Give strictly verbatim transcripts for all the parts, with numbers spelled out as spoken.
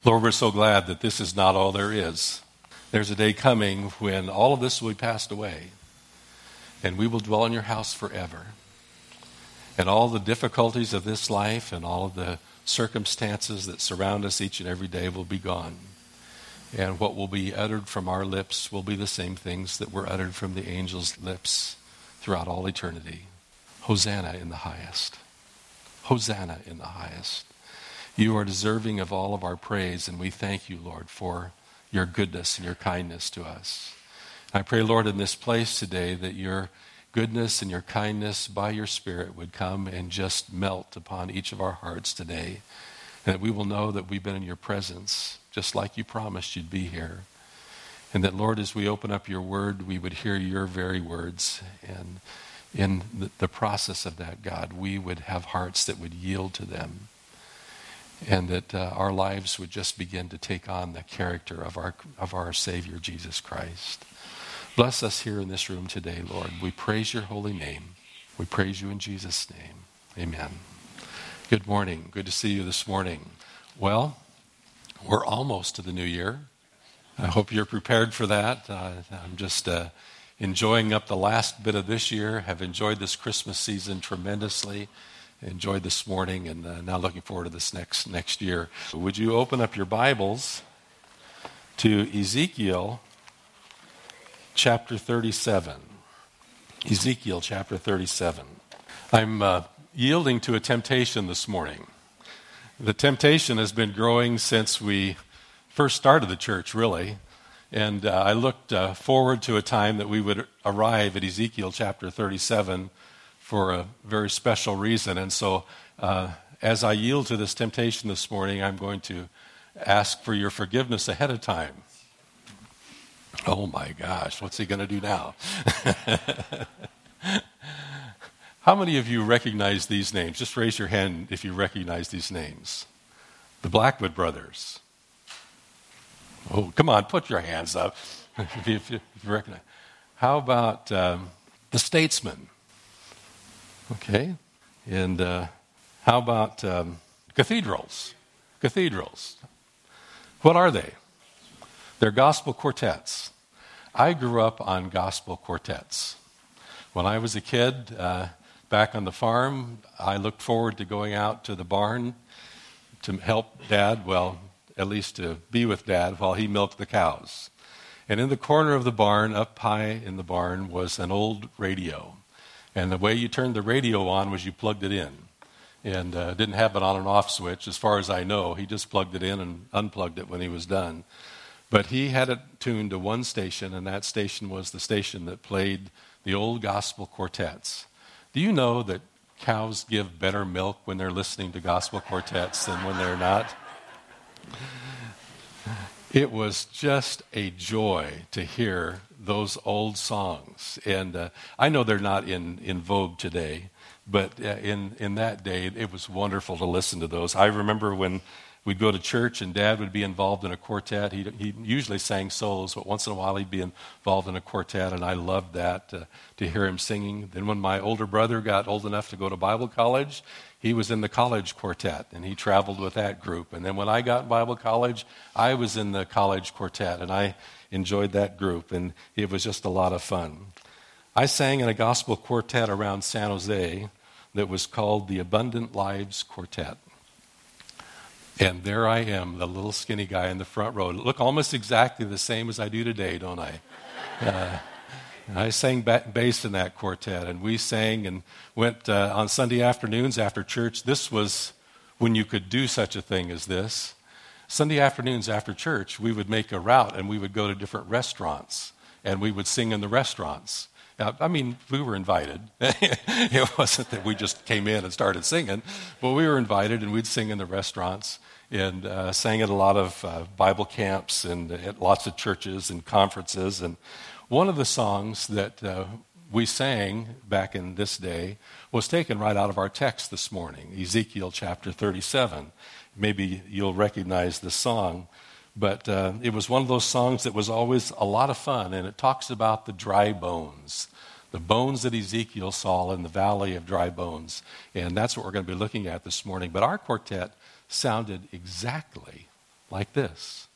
Lord, we're so glad that this is not all there is. There's a day coming when all of this will be passed away, and we will dwell in your house forever. And all the difficulties of this life and all of the circumstances that surround us each and every day will be gone. And what will be uttered from our lips will be the same things that were uttered from the angels' lips throughout all eternity. Hosanna in the highest. Hosanna in the highest. You are deserving of all of our praise, and we thank you, Lord, for your goodness and your kindness to us. I pray, Lord, in this place today that your goodness and your kindness by your Spirit would come and just melt upon each of our hearts today, and that we will know that we've been in your presence, just like you promised you'd be here. And that, Lord, as we open up your word, we would hear your very words, and in the, the process of that, God, we would have hearts that would yield to them, and that uh, our lives would just begin to take on the character of our of our Savior, Jesus Christ. Bless us here in this room today, Lord. We praise your holy name. We praise you in Jesus' name. Amen. Good morning. Good to see you this morning. Well, we're almost to the new year. I hope you're prepared for that. Uh, I'm just uh, enjoying up the last bit of this year. Have enjoyed this Christmas season tremendously. Enjoyed this morning, and uh, now looking forward to this next next year. Would you open up your Bibles to Ezekiel chapter thirty-seven? Ezekiel chapter thirty-seven. I'm uh, yielding to a temptation this morning. The temptation has been growing since we first started the church, really. And uh, I looked uh, forward to a time that we would arrive at Ezekiel chapter thirty-seven for a very special reason. And so uh, as I yield to this temptation this morning, I'm going to ask for your forgiveness ahead of time. Oh my gosh, what's he going to do now? How many of you recognize these names? Just raise your hand if you recognize these names. The Blackwood brothers. Oh, come on, put your hands up if you, if you recognize. How about um, the Statesmen? Okay. And uh, how about um, cathedrals? Cathedrals. What are they? They're gospel quartets. I grew up on gospel quartets. When I was a kid, uh, back on the farm, I looked forward to going out to the barn to help Dad, well, at least to be with Dad while he milked the cows. And in the corner of the barn, up high in the barn, was an old radio. And the way you turned the radio on was you plugged it in. And uh, didn't have an on and off switch, as far as I know. He just plugged it in and unplugged it when he was done. But he had it tuned to one station, and that station was the station that played the old gospel quartets. Do you know that cows give better milk when they're listening to gospel quartets than when they're not? It was just a joy to hear those old songs. And uh, I know they're not in, in vogue today, but uh, in, in that day, it was wonderful to listen to those. I remember when we'd go to church and Dad would be involved in a quartet. He he usually sang solos, but once in a while he'd be involved in a quartet, and I loved that, uh, to hear him singing. Then when my older brother got old enough to go to Bible college, he was in the college quartet, and he traveled with that group. And then when I got in Bible college, I was in the college quartet, and I enjoyed that group, and it was just a lot of fun. I sang in a gospel quartet around San Jose that was called the Abundant Lives Quartet. And there I am, the little skinny guy in the front row. Look almost exactly the same as I do today, don't I? Uh, I sang bass in that quartet, and we sang and went uh, on Sunday afternoons after church. This was when you could do such a thing as this. Sunday afternoons after church, we would make a route, and we would go to different restaurants, and we would sing in the restaurants. Now, I mean, we were invited. It wasn't that we just came in and started singing, but we were invited, and we'd sing in the restaurants and uh, sang at a lot of uh, Bible camps and at lots of churches and conferences. And one of the songs that uh, we sang back in this day was taken right out of our text this morning, Ezekiel chapter thirty-seven. Maybe you'll recognize the song. But uh, it was one of those songs that was always a lot of fun, and it talks about the dry bones, the bones that Ezekiel saw in the valley of dry bones. And that's what we're going to be looking at this morning. But our quartet sounded exactly like this.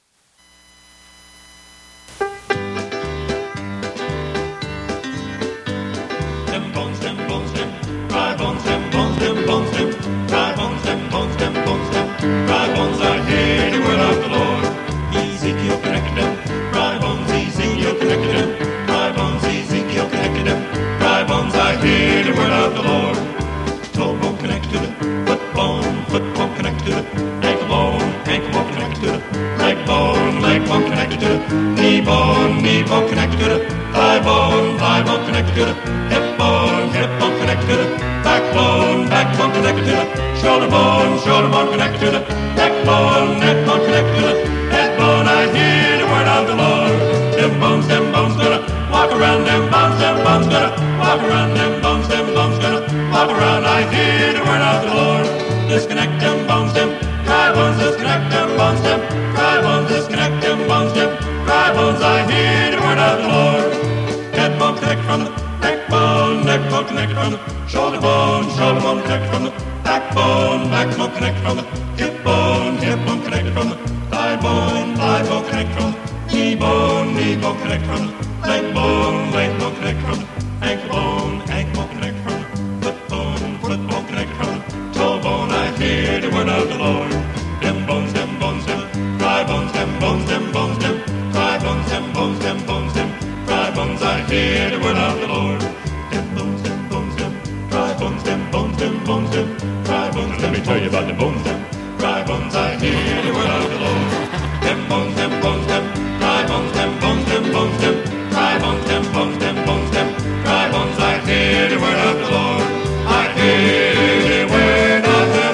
Them bones, them bones, them dry bones, them bones, them bones, them dry bones, them bones, them bones, them dry bones. I hear the word of the Lord. Ezekiel connected them. Dry bones, Ezekiel connected them. Dry bones, Ezekiel connected them. Dry bones, I hear the word of the Lord. Toe bone connected to the foot bone, foot bone connected to the ankle bone, ankle bone connected to the leg bone, leg bone connected to the knee bone, knee bone connected to the thigh bone, thigh bone connected to the hip bone, hip bone connected to the backbone, backbone connected to the shoulder bone, shoulder bone connected to the neck bone, neck bone connected to the head bone. I hear the word of the Lord. Them bones, them bones gonna walk around. Them bones, them bones gonna walk around. Them bones, them bones gonna walk around. I hear the word of the Lord. Disconnect them bones, them dry bones. Disconnect them bones, them dry bones. Disconnect them bones, them dry bones. I hear the word of the Lord. Head bone connect from the neck bone, neck bone connect from the shoulder bone, shoulder bone connect from the backbone, backbone connect from the hip bone, hip bone connected from the thigh bone, thigh bone connect from the knee bone, knee bone connect from the leg bone, leg bone connect from the ankle bone, ankle bone connect from the foot bone, foot bone connect from the toe bone. I hear the word of the Lord. Them bones, them bones, them dry bones, them bones, them bones, them dry bones, them bones, them bones, them dry bones. I hear the word of the Lord. Them bones, them bones, them dry bones, them bones, them bones, them dry bones. Let me tell you about the bones, them dry bones. I hear the word of the Lord. Them bones, them bones, them dry bones, them bones, them bones, them dry bones, them bones, them bones, them dry bones. I hear the word of the Lord. I hear the word of the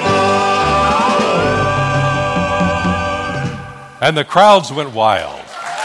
Lord. And the crowds went wild.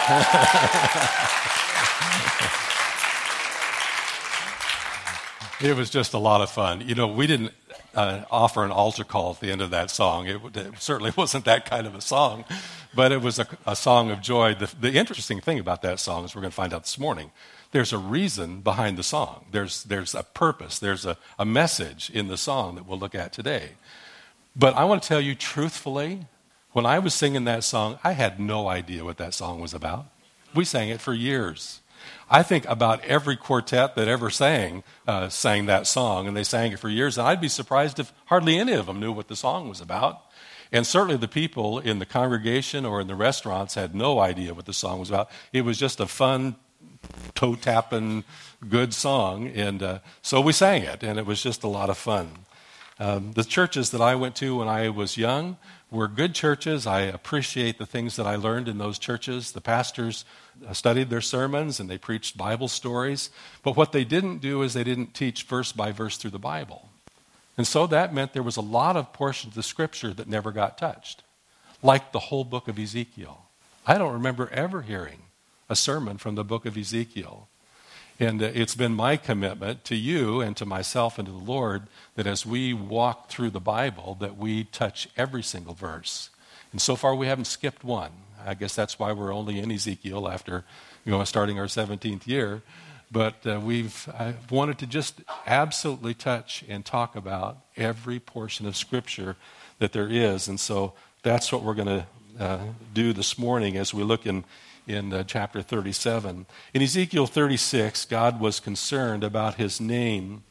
It was just a lot of fun. You know, we didn't uh, offer an altar call at the end of that song. It, it certainly wasn't that kind of a song, but it was a, a song of joy. The, the interesting thing about that song, as we're going to find out this morning, there's a reason behind the song. There's, there's a purpose. There's a, a message in the song that we'll look at today. But I want to tell you truthfully, when I was singing that song, I had no idea what that song was about. We sang it for years. I think about every quartet that ever sang uh, sang that song, and they sang it for years, and I'd be surprised if hardly any of them knew what the song was about. And certainly the people in the congregation or in the restaurants had no idea what the song was about. It was just a fun, toe-tapping, good song, and uh, so we sang it, and it was just a lot of fun. Um, the churches that I went to when I was young were good churches. I appreciate the things that I learned in those churches. The pastors studied their sermons and they preached Bible stories. But what they didn't do is they didn't teach verse by verse through the Bible. And so that meant there was a lot of portions of the scripture that never got touched, like the whole book of Ezekiel. I don't remember ever hearing a sermon from the book of Ezekiel. And it's been my commitment to you and to myself and to the Lord that as we walk through the Bible, that we touch every single verse. And so far we haven't skipped one. I guess that's why we're only in Ezekiel after, you know, starting our seventeenth year. But uh, we've I wanted to just absolutely touch and talk about every portion of Scripture that there is. And so that's what we're going to uh, do this morning as we look in in uh, chapter thirty-seven. In Ezekiel thirty-six, God was concerned about his name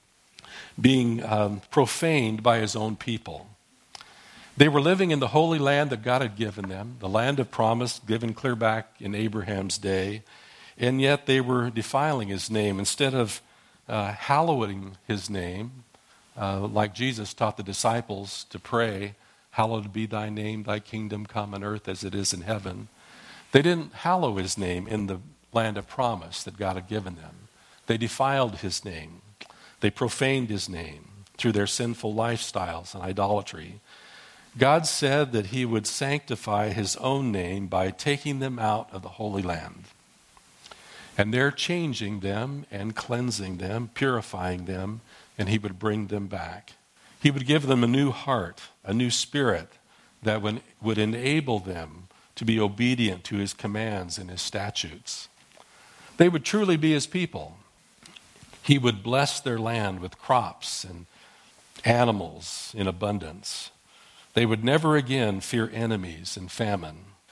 being um, profaned by his own people. They were living in the holy land that God had given them, the land of promise given clear back in Abraham's day, and yet they were defiling his name. Instead of uh, hallowing his name, uh, like Jesus taught the disciples to pray, "Hallowed be thy name, thy kingdom come on earth as it is in heaven," they didn't hallow his name in the land of promise that God had given them. They defiled his name. They profaned his name through their sinful lifestyles and idolatry. God said that he would sanctify his own name by taking them out of the Holy Land. And they're changing them and cleansing them, purifying them, and he would bring them back. He would give them a new heart, a new spirit that would, would enable them to be obedient to his commands and his statutes. They would truly be his people. He would bless their land with crops and animals in abundance. They would never again fear enemies and famine.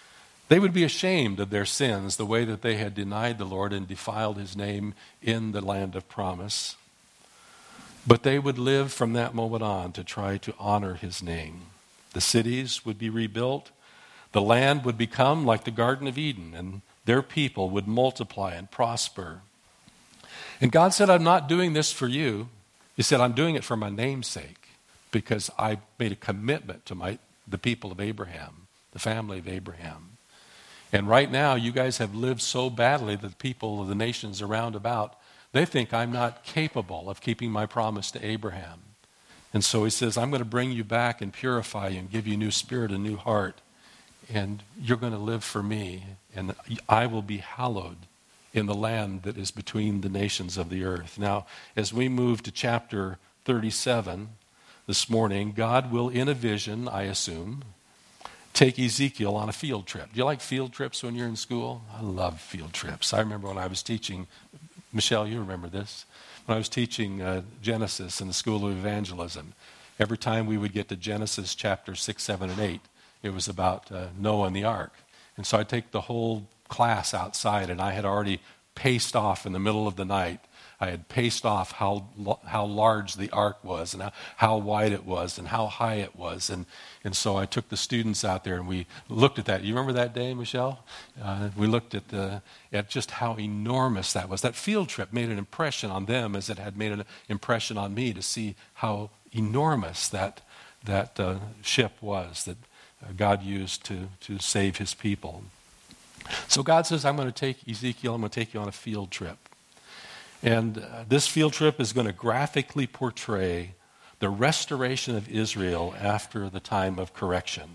They would be ashamed of their sins, the way that they had denied the Lord and defiled his name in the land of promise. But they would live from that moment on to try to honor his name. The cities would be rebuilt. The land would become like the Garden of Eden, and their people would multiply and prosper. And God said, I'm not doing this for you. He said, I'm doing it for my name's sake, because I made a commitment to my the people of Abraham, the family of Abraham. And right now, you guys have lived so badly that the people of the nations around about, they think I'm not capable of keeping my promise to Abraham. And so he says, I'm going to bring you back and purify you and give you a new spirit, a new heart. And you're going to live for me. And I will be hallowed in the land that is between the nations of the earth. Now, as we move to chapter thirty-seven this morning, God will, in a vision, I assume, take Ezekiel on a field trip. Do you like field trips when you're in school? I love field trips. I remember when I was teaching, Michelle, you remember this, when I was teaching uh, Genesis in the School of Evangelism. Every time we would get to Genesis chapter six, seven, and eight, it was about uh, Noah and the ark. And so I'd take the whole class outside, and I had already paced off in the middle of the night. I had paced off how how large the ark was and how, how wide it was and how high it was. And, and so I took the students out there and we looked at that. You remember that day, Michelle? Uh, we looked at the at just how enormous that was. That field trip made an impression on them as it had made an impression on me to see how enormous that, that uh, ship was that uh, God used to, to save his people. So God says, I'm going to take Ezekiel, I'm going to take you on a field trip. And uh, this field trip is going to graphically portray the restoration of Israel after the time of correction.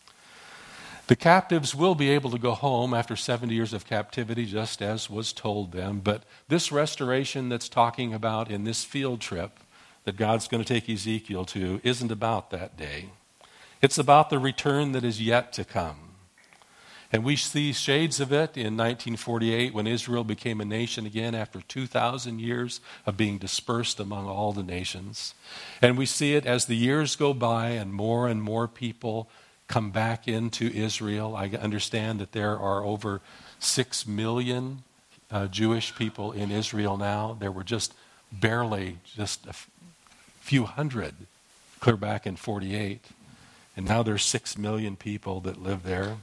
The captives will be able to go home after seventy years of captivity, just as was told them. But this restoration that's talking about in this field trip that God's going to take Ezekiel to isn't about that day. It's about the return that is yet to come. And we see shades of it in nineteen forty-eight when Israel became a nation again after two thousand years of being dispersed among all the nations. And we see it as the years go by and more and more people come back into Israel. I understand that there are over six million uh, Jewish people in Israel now. There were just barely just a f- few hundred clear back in forty-eight. And now there's six million people that live there.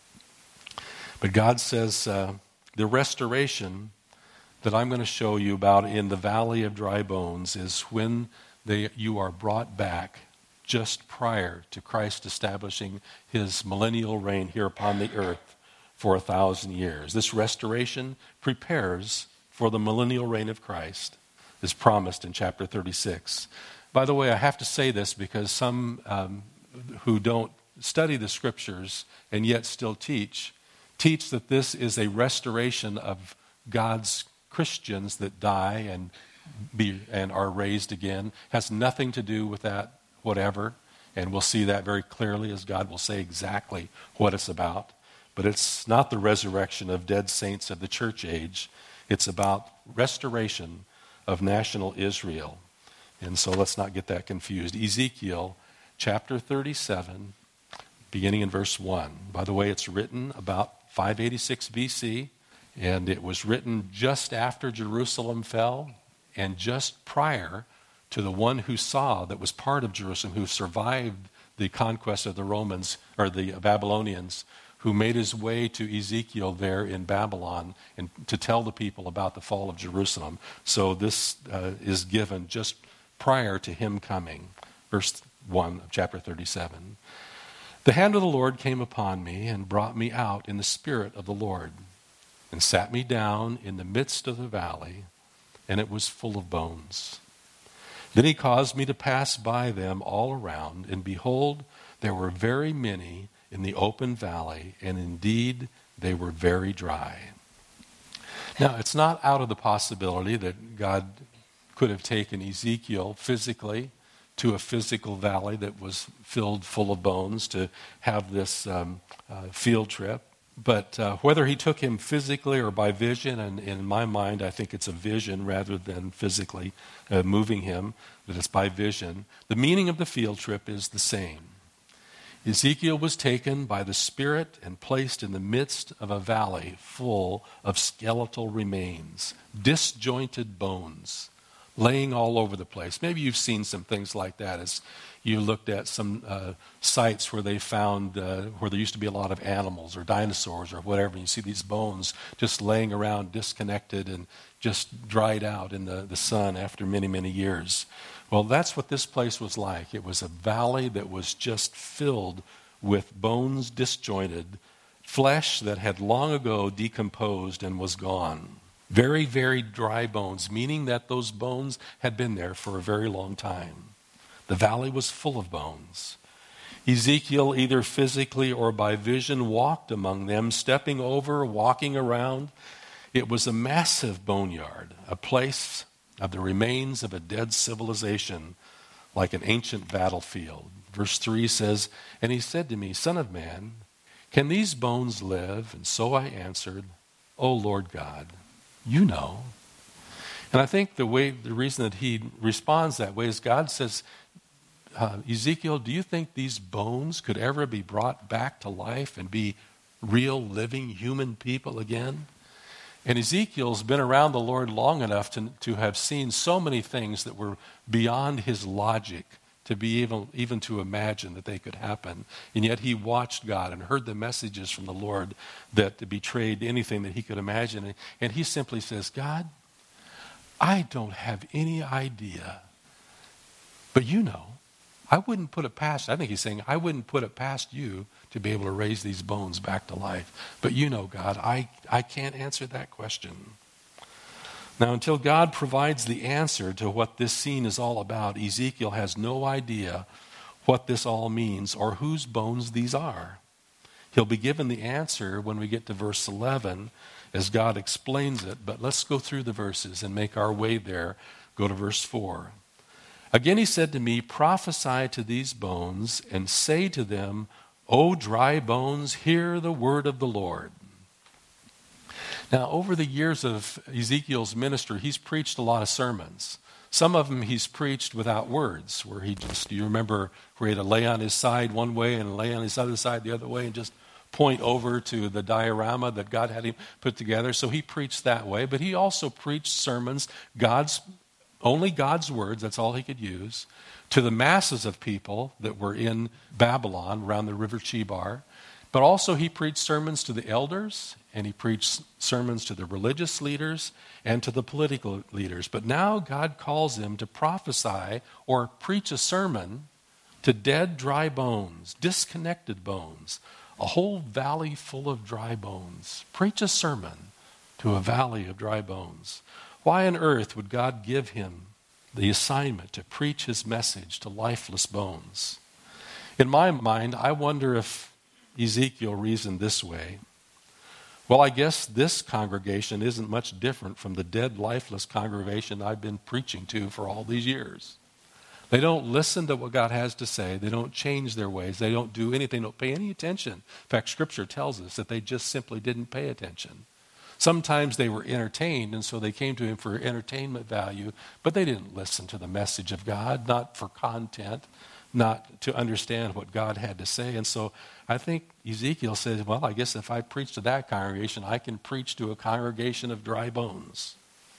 But God says uh, the restoration that I'm going to show you about in the Valley of Dry Bones is when they, you are brought back just prior to Christ establishing his millennial reign here upon the earth for a thousand years. This restoration prepares for the millennial reign of Christ, as promised in chapter thirty-six. By the way, I have to say this because some um, who don't study the scriptures and yet still teach teach that this is a restoration of God's Christians that die and be and are raised again. Has nothing to do with that whatever, and we'll see that very clearly as God will say exactly what it's about. But it's not the resurrection of dead saints of the church age. It's about restoration of national Israel. And so let's not get that confused. Ezekiel chapter thirty-seven, beginning in verse one. By the way, it's written about five eighty-six B C, and it was written just after Jerusalem fell and just prior to the one who saw that was part of Jerusalem, who survived the conquest of the Romans, or the Babylonians, who made his way to Ezekiel there in Babylon and to tell the people about the fall of Jerusalem. So this uh, is given just prior to him coming. Verse one of chapter thirty-seven. The hand of the Lord came upon me and brought me out in the spirit of the Lord and sat me down in the midst of the valley, and it was full of bones. Then he caused me to pass by them all around, and behold, there were very many in the open valley, and indeed they were very dry. Now, it's not out of the possibility that God could have taken Ezekiel physically to a physical valley that was filled full of bones to have this um, uh, field trip. But uh, whether he took him physically or by vision, and in my mind I think it's a vision rather than physically uh, moving him, that it's by vision, the meaning of the field trip is the same. Ezekiel was taken by the Spirit and placed in the midst of a valley full of skeletal remains, disjointed bones, laying all over the place. Maybe you've seen some things like that as you looked at some uh, sites where they found, uh, where there used to be a lot of animals or dinosaurs or whatever, and you see these bones just laying around disconnected and just dried out in the, the sun after many, many years. Well, that's what this place was like. It was a valley that was just filled with bones disjointed, flesh that had long ago decomposed and was gone. Very, very dry bones, meaning that those bones had been there for a very long time. The valley was full of bones. Ezekiel, either physically or by vision, walked among them, stepping over, walking around. It was a massive boneyard, a place of the remains of a dead civilization, like an ancient battlefield. Verse three says, "And he said to me, Son of man, can these bones live? And so I answered, O Lord God, you know." And I think the way, the reason that he responds that way is God says, uh, Ezekiel, do you think these bones could ever be brought back to life and be real, living human people again? And Ezekiel's been around the Lord long enough to, to have seen so many things that were beyond his logic to be able even to imagine that they could happen. And yet he watched God and heard the messages from the Lord that betrayed anything that he could imagine. And he simply says, God, I don't have any idea, but you know. I wouldn't put it past, I think he's saying, I wouldn't put it past you to be able to raise these bones back to life. But you know, God, I, I can't answer that question. Now, until God provides the answer to what this scene is all about, Ezekiel has no idea what this all means or whose bones these are. He'll be given the answer when we get to verse eleven as God explains it. But let's go through the verses and make our way there. Go to verse four. Again he said to me, prophesy to these bones and say to them, O dry bones, hear the word of the Lord. Now, over the years of Ezekiel's ministry, he's preached a lot of sermons. Some of them he's preached without words, where he just, you remember, where he had to lay on his side one way and lay on his other side the other way and just point over to the diorama that God had him put together. So he preached that way, but he also preached sermons, God's only God's words, that's all he could use, to the masses of people that were in Babylon around the river Chebar. But also he preached sermons to the elders, and he preached sermons to the religious leaders and to the political leaders. But now God calls him to prophesy or preach a sermon to dead, dry bones, disconnected bones, a whole valley full of dry bones. Preach a sermon to a valley of dry bones. Why on earth would God give him the assignment to preach his message to lifeless bones? In my mind, I wonder if Ezekiel reasoned this way. Well, I guess this congregation isn't much different from the dead, lifeless congregation I've been preaching to for all these years. They don't listen to what God has to say. They don't change their ways. They don't do anything. They don't pay any attention. In fact, Scripture tells us that they just simply didn't pay attention. Sometimes they were entertained, and so they came to him for entertainment value, but they didn't listen to the message of God, not for content, not to understand what God had to say. And so I think Ezekiel says, well, I guess if I preach to that congregation, I can preach to a congregation of dry bones.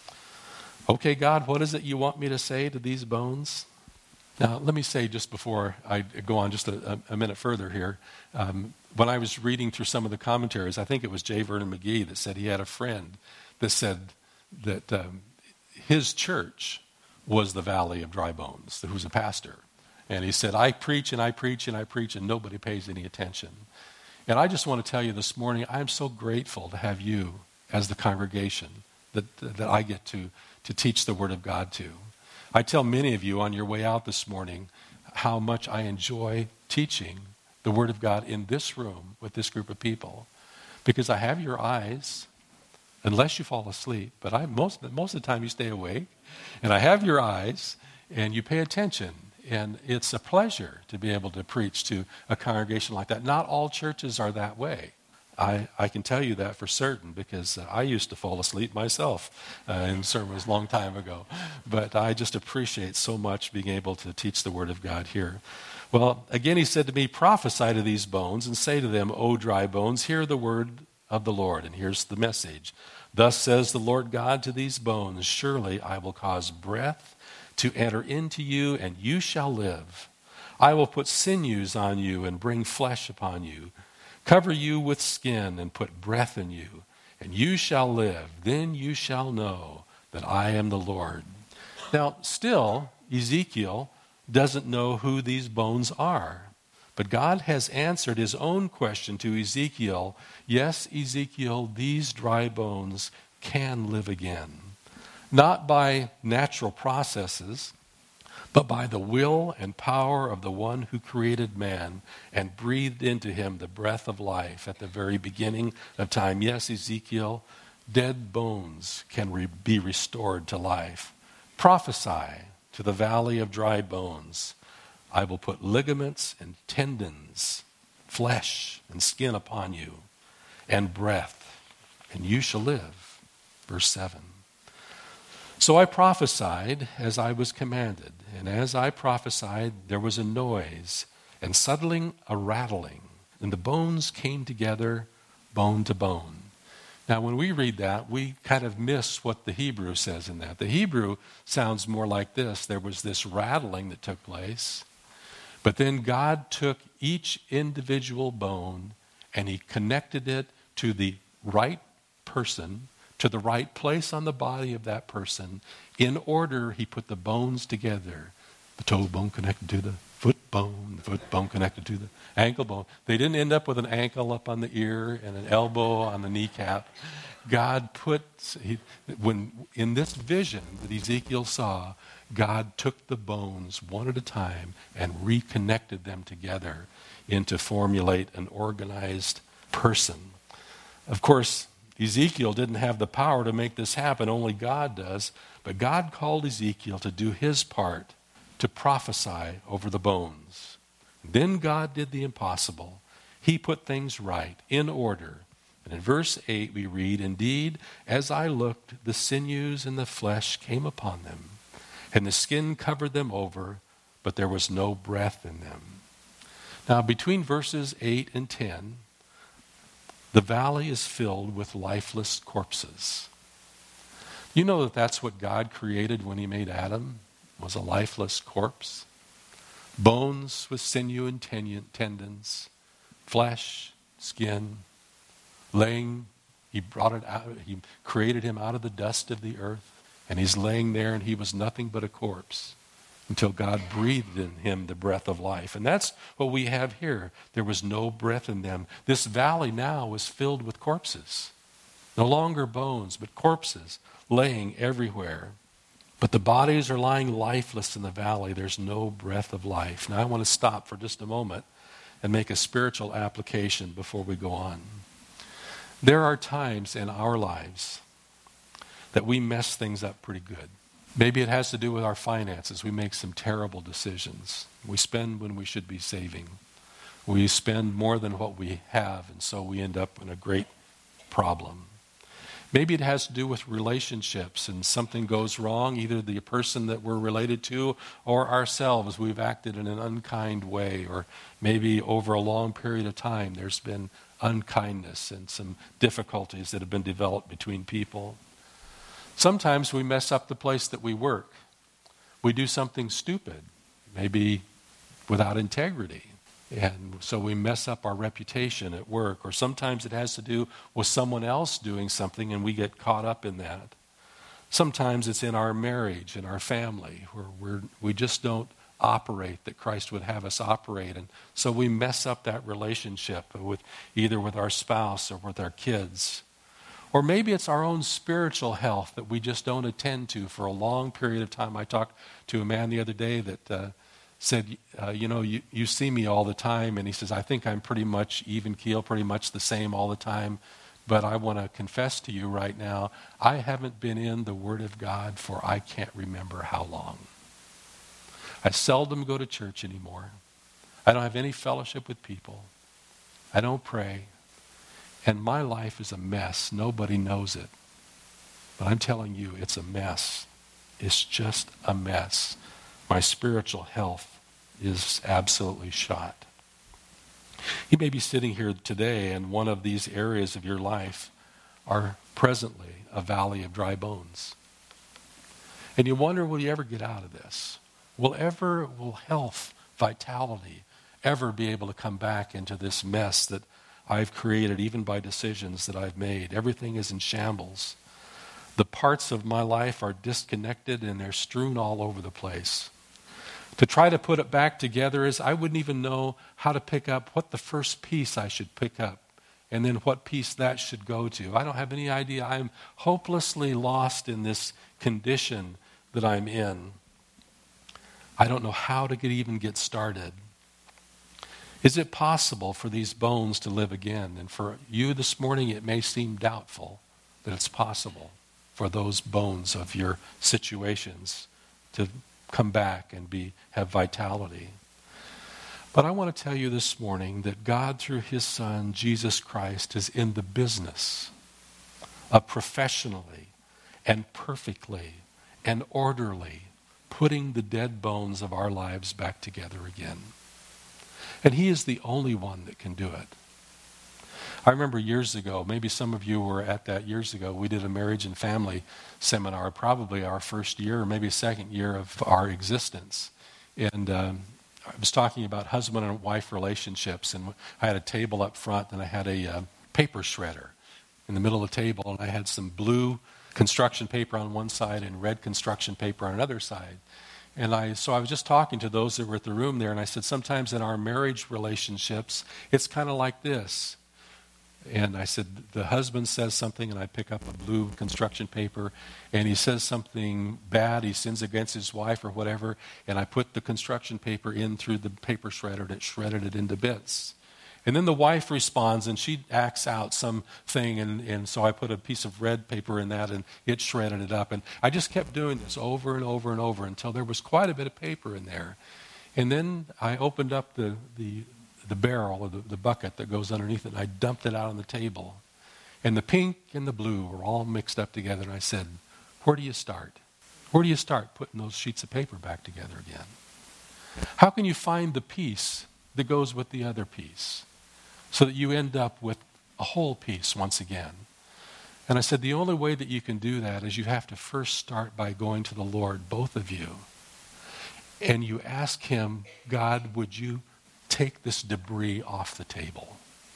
Okay, God, what is it you want me to say to these bones? Now, let me say just before I go on just a, a minute further here, um, when I was reading through some of the commentaries, I think it was J. Vernon McGee that said he had a friend that said that um, his church was the Valley of Dry Bones, who's a pastor. And he said, I preach and I preach and I preach and nobody pays any attention. And I just want to tell you this morning, I'm so grateful to have you as the congregation that, that I get to, to teach the Word of God to. I tell many of you on your way out this morning how much I enjoy teaching the Word of God in this room with this group of people, because I have your eyes, unless you fall asleep, but I most, most of the time you stay awake, and I have your eyes, and you pay attention, and it's a pleasure to be able to preach to a congregation like that. Not all churches are that way. I, I can tell you that for certain, because uh, I used to fall asleep myself uh, in sermons a long time ago. But I just appreciate so much being able to teach the Word of God here. Well, again he said to me, prophesy to these bones and say to them, O dry bones, hear the word of the Lord. And here's the message. Thus says the Lord God to these bones, surely I will cause breath to enter into you, and you shall live. I will put sinews on you and bring flesh upon you, cover you with skin and put breath in you, and you shall live. Then you shall know that I am the Lord. Now, still, Ezekiel doesn't know who these bones are. But God has answered his own question to Ezekiel. Yes, Ezekiel, these dry bones can live again. Not by natural processes, but by the will and power of the one who created man and breathed into him the breath of life at the very beginning of time. Yes, Ezekiel, dead bones can re- be restored to life. Prophesy to the valley of dry bones. I will put ligaments and tendons, flesh and skin upon you, and breath, and you shall live. Verse seven. So I prophesied as I was commanded, and as I prophesied, there was a noise, and suddenly a rattling, and the bones came together, bone to bone. Now, when we read that, we kind of miss what the Hebrew says in that. The Hebrew sounds more like this. There was this rattling that took place, but then God took each individual bone and he connected it to the right person, to the right place on the body of that person. In order, he put the bones together. The toe bone connected to the foot bone, the foot bone connected to the ankle bone. They didn't end up with an ankle up on the ear and an elbow on the kneecap. God put, he, when in this vision that Ezekiel saw, God took the bones one at a time and reconnected them together into formulate an organized person. Of course, Ezekiel didn't have the power to make this happen, only God does. But God called Ezekiel to do his part, to prophesy over the bones. Then God did the impossible. He put things right, in order. And in verse eight we read, indeed, as I looked, the sinews and the flesh came upon them, and the skin covered them over, but there was no breath in them. Now, between verses eight and ten, the valley is filled with lifeless corpses. You know that that's what God created when he made Adam, was a lifeless corpse. Bones with sinew and tendons, flesh, skin, laying, he brought it out, he created him out of the dust of the earth, and he's laying there and he was nothing but a corpse until God breathed in him the breath of life. And that's what we have here. There was no breath in them. This valley now is filled with corpses. No longer bones, but corpses laying everywhere. But the bodies are lying lifeless in the valley. There's no breath of life. Now I want to stop for just a moment and make a spiritual application before we go on. There are times in our lives that we mess things up pretty good. Maybe it has to do with our finances. We make some terrible decisions. We spend when we should be saving. We spend more than what we have, and so we end up in a great problem. Maybe it has to do with relationships, and something goes wrong, either the person that we're related to or ourselves. We've acted in an unkind way, or maybe over a long period of time there's been unkindness and some difficulties that have been developed between people. Sometimes we mess up the place that we work. We do something stupid, maybe without integrity. And so we mess up our reputation at work. Or sometimes it has to do with someone else doing something and we get caught up in that. Sometimes it's in our marriage, in our family, where we're, we just don't operate that Christ would have us operate. And so we mess up that relationship with either with our spouse or with our kids. Or maybe it's our own spiritual health that we just don't attend to for a long period of time. I talked to a man the other day that uh, said, uh, you know, you, you see me all the time. And he says, I think I'm pretty much even keel, pretty much the same all the time. But I want to confess to you right now, I haven't been in the Word of God for I can't remember how long. I seldom go to church anymore. I don't have any fellowship with people. I don't pray. And my life is a mess. Nobody knows it. But I'm telling you, it's a mess. It's just a mess. My spiritual health is absolutely shot. You may be sitting here today, and one of these areas of your life are presently a valley of dry bones. And you wonder, will you ever get out of this? Will ever, will health, vitality, ever be able to come back into this mess that I've created, even by decisions that I've made? Everything is in shambles. The parts of my life are disconnected and they're strewn all over the place. To try to put it back together is, I wouldn't even know how to pick up what the first piece I should pick up and then what piece that should go to. I don't have any idea. I'm hopelessly lost in this condition that I'm in. I don't know how to get, even get started. Is it possible for these bones to live again? And for you this morning, it may seem doubtful that it's possible for those bones of your situations to come back and be have vitality. But I want to tell you this morning that God, through his Son, Jesus Christ, is in the business of professionally and perfectly and orderly putting the dead bones of our lives back together again. And he is the only one that can do it. I remember years ago, maybe some of you were at that years ago, we did a marriage and family seminar, probably our first year or maybe second year of our existence. And um, I was talking about husband and wife relationships, and I had a table up front, and I had a uh, paper shredder in the middle of the table, and I had some blue construction paper on one side and red construction paper on another side. And I, so I was just talking to those that were at the room there, and I said, sometimes in our marriage relationships, it's kind of like this. And I said, the husband says something, and I pick up a blue construction paper, and he says something bad, he sins against his wife or whatever, and I put the construction paper in through the paper shredder, and it shredded it into bits. And then the wife responds, and she acts out something, and, and so I put a piece of red paper in that, and it shredded it up. And I just kept doing this over and over and over until there was quite a bit of paper in there. And then I opened up the the the barrel or the, the bucket that goes underneath it, and I dumped it out on the table. And the pink and the blue were all mixed up together, and I said, where do you start? Where do you start putting those sheets of paper back together again? How can you find the piece that goes with the other piece so that you end up with a whole piece once again? And I said, the only way that you can do that is you have to first start by going to the Lord, both of you, and you ask him, God, would you take this debris off the table?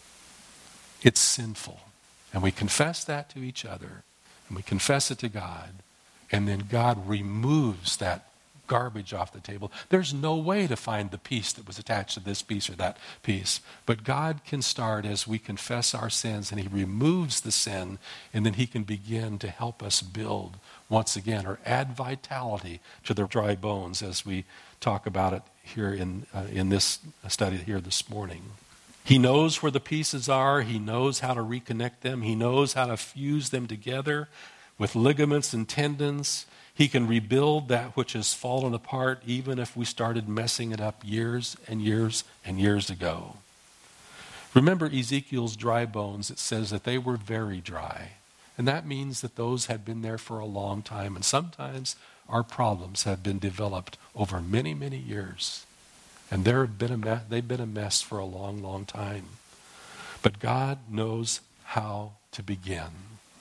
It's sinful. And we confess that to each other, and we confess it to God, and then God removes that garbage off the table. There's no way to find the piece that was attached to this piece or that piece. But God can start as we confess our sins, and he removes the sin, and then he can begin to help us build once again, or add vitality to the dry bones, as we talk about it here in uh, in this study here this morning. He knows where the pieces are. He knows how to reconnect them. He knows how to fuse them together with ligaments and tendons. He can rebuild that which has fallen apart, even if we started messing it up years and years and years ago. Remember Ezekiel's dry bones. It says that they were very dry. And that means that those had been there for a long time. And sometimes our problems have been developed over many, many years. And they've been a me- they've been a mess for a long, long time. But God knows how to begin.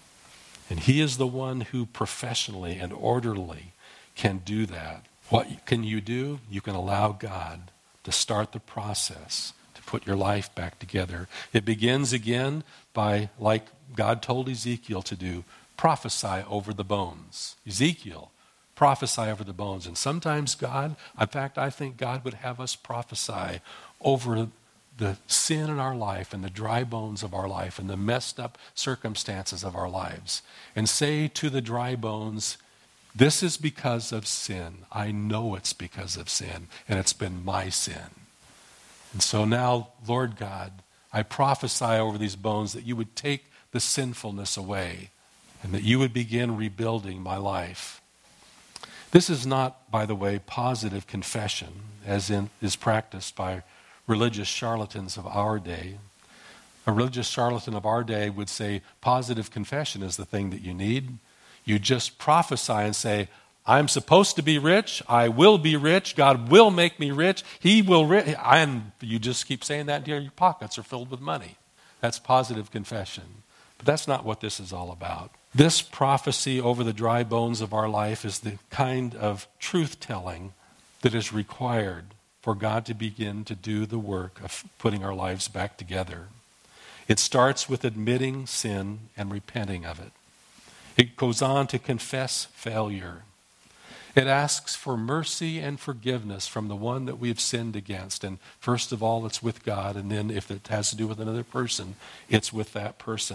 And he is the one who professionally and orderly can do that. What can you do? You can allow God to start the process to put your life back together. It begins again by, like God told Ezekiel to do, prophesy over the bones. Ezekiel, prophesy over the bones. And sometimes God, in fact, I think God would have us prophesy over the sin in our life and the dry bones of our life and the messed up circumstances of our lives, and say to the dry bones, this is because of sin. I know it's because of sin, and it's been my sin. And so now, Lord God, I prophesy over these bones that you would take the sinfulness away and that you would begin rebuilding my life. This is not, by the way, positive confession, as in, is practiced by religious charlatans of our day. A religious charlatan of our day would say positive confession is the thing that you need. You just prophesy and say, I'm supposed to be rich. I will be rich. God will make me rich. He will rich. And you just keep saying that until your pockets are filled with money. That's positive confession. But that's not what this is all about. This prophecy over the dry bones of our life is the kind of truth-telling that is required for God to begin to do the work of putting our lives back together. It starts with admitting sin and repenting of it. It goes on to confess failure. It asks for mercy and forgiveness from the one that we have sinned against. And first of all, it's with God. And then if it has to do with another person, it's with that person.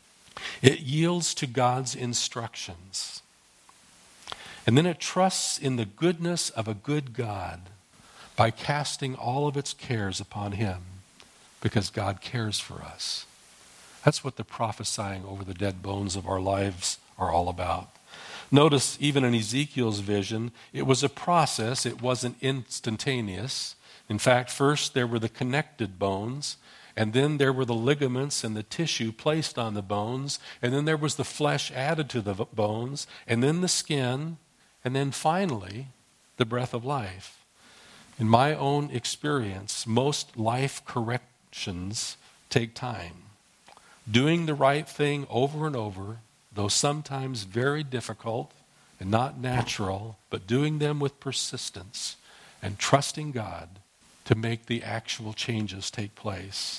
It yields to God's instructions. And then it trusts in the goodness of a good God by casting all of its cares upon him, because God cares for us. That's what the prophesying over the dead bones of our lives are all about. Notice, even in Ezekiel's vision, it was a process. It wasn't instantaneous. In fact, first there were the connected bones, and then there were the ligaments and the tissue placed on the bones, and then there was the flesh added to the bones, and then the skin, and then finally, the breath of life. In my own experience, most life corrections take time. Doing the right thing over and over, though sometimes very difficult and not natural, but doing them with persistence and trusting God to make the actual changes take place.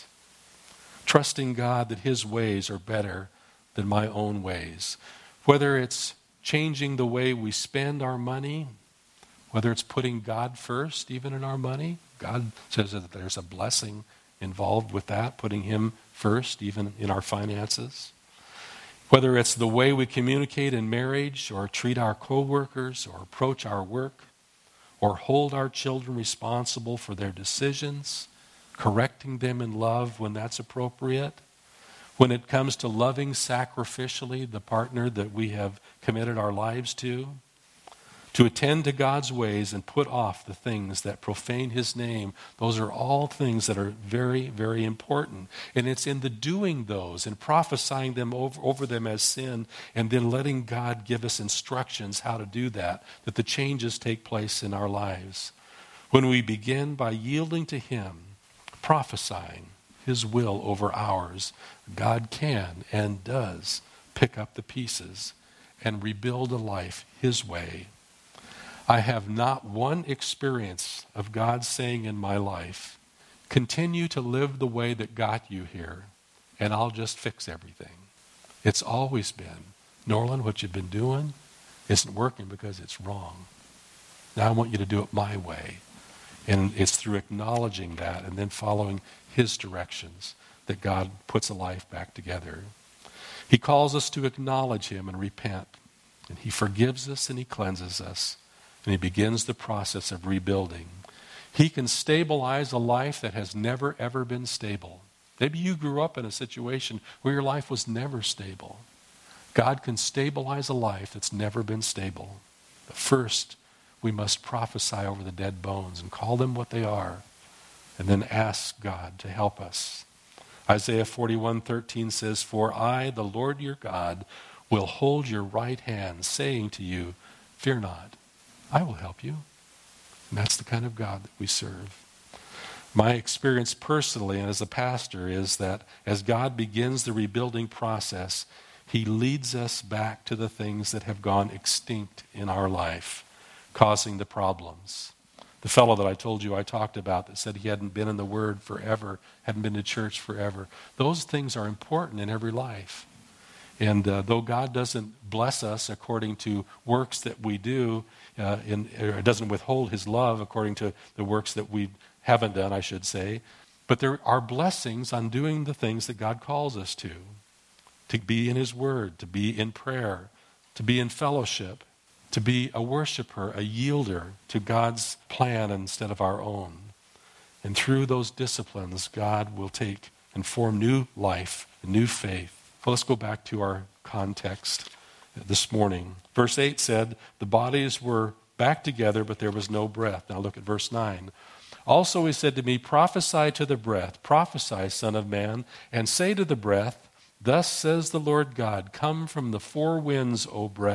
Trusting God that his ways are better than my own ways. Whether it's changing the way we spend our money, whether it's putting God first even in our money. God says that there's a blessing involved with that, putting him first even in our finances. Whether it's the way we communicate in marriage or treat our co-workers or approach our work or hold our children responsible for their decisions, correcting them in love when that's appropriate. When it comes to loving sacrificially the partner that we have committed our lives to, to attend to God's ways and put off the things that profane his name, those are all things that are very, very important. And it's in the doing those and prophesying them over, over them as sin and then letting God give us instructions how to do that, that the changes take place in our lives. When we begin by yielding to him, prophesying his will over ours, God can and does pick up the pieces and rebuild a life his way. I have not one experience of God saying in my life, continue to live the way that got you here, and I'll just fix everything. It's always been, Norland, what you've been doing isn't working because it's wrong. Now I want you to do it my way. And it's through acknowledging that and then following his directions that God puts a life back together. He calls us to acknowledge him and repent. And he forgives us and he cleanses us. And he begins the process of rebuilding. He can stabilize a life that has never, ever been stable. Maybe you grew up in a situation where your life was never stable. God can stabilize a life that's never been stable. But first, we must prophesy over the dead bones and call them what they are, and then ask God to help us. Isaiah forty-one thirteen says, for I, the Lord your God, will hold your right hand, saying to you, fear not. I will help you. And that's the kind of God that we serve. My experience personally and as a pastor is that as God begins the rebuilding process, he leads us back to the things that have gone extinct in our life, causing the problems. The fellow that I told you I talked about that said he hadn't been in the Word forever, hadn't been to church forever. Those things are important in every life. And uh, though God doesn't bless us according to works that we do, uh, in, or doesn't withhold his love according to the works that we haven't done, I should say, but there are blessings on doing the things that God calls us to. To be in his Word, to be in prayer, to be in fellowship, to be a worshiper, a yielder to God's plan instead of our own. And through those disciplines, God will take and form new life, new faith. Well, let's go back to our context this morning. Verse eight said, the bodies were back together, but there was no breath. Now look at verse nine. Also he said to me, prophesy to the breath, prophesy, son of man, and say to the breath, thus says the Lord God, come from the four winds, O breath,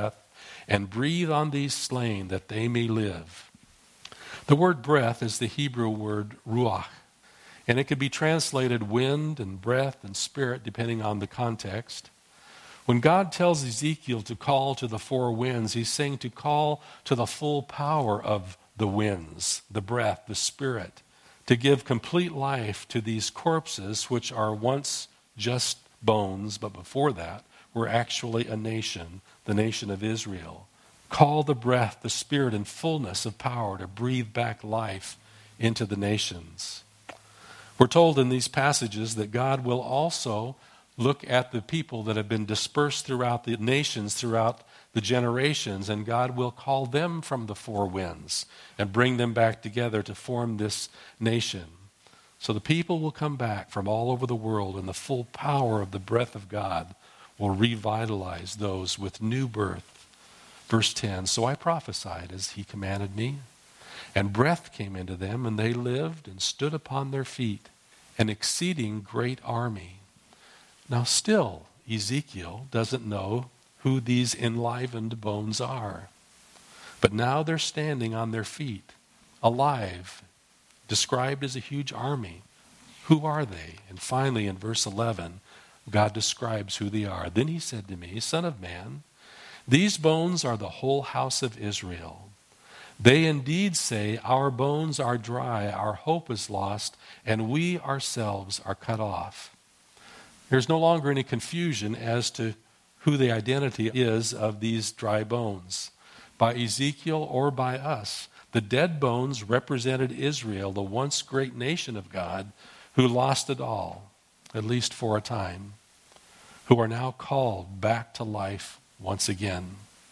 and breathe on these slain that they may live. The word breath is the Hebrew word ruach, and it could be translated wind and breath and spirit depending on the context. When God tells Ezekiel to call to the four winds, he's saying to call to the full power of the winds, the breath, the spirit, to give complete life to these corpses which are once just bones, but before that were actually a nation, the nation of Israel. Call the breath, the spirit, and fullness of power to breathe back life into the nations. We're told in these passages that God will also look at the people that have been dispersed throughout the nations, throughout the generations, and God will call them from the four winds and bring them back together to form this nation. So the people will come back from all over the world, and the full power of the breath of God will revitalize those with new birth. Verse ten, so I prophesied as he commanded me, and breath came into them, and they lived and stood upon their feet, an exceeding great army. Now still, Ezekiel doesn't know who these enlivened bones are. But now they're standing on their feet, alive, described as a huge army. Who are they? And finally in verse eleven, God describes who they are. Then he said to me, Son of man, these bones are the whole house of Israel. They indeed say, our bones are dry, our hope is lost, and we ourselves are cut off. There's no longer any confusion as to who the identity is of these dry bones. By Ezekiel or by us, the dead bones represented Israel, the once great nation of God, who lost it all, at least for a time, who are now called back to life once again.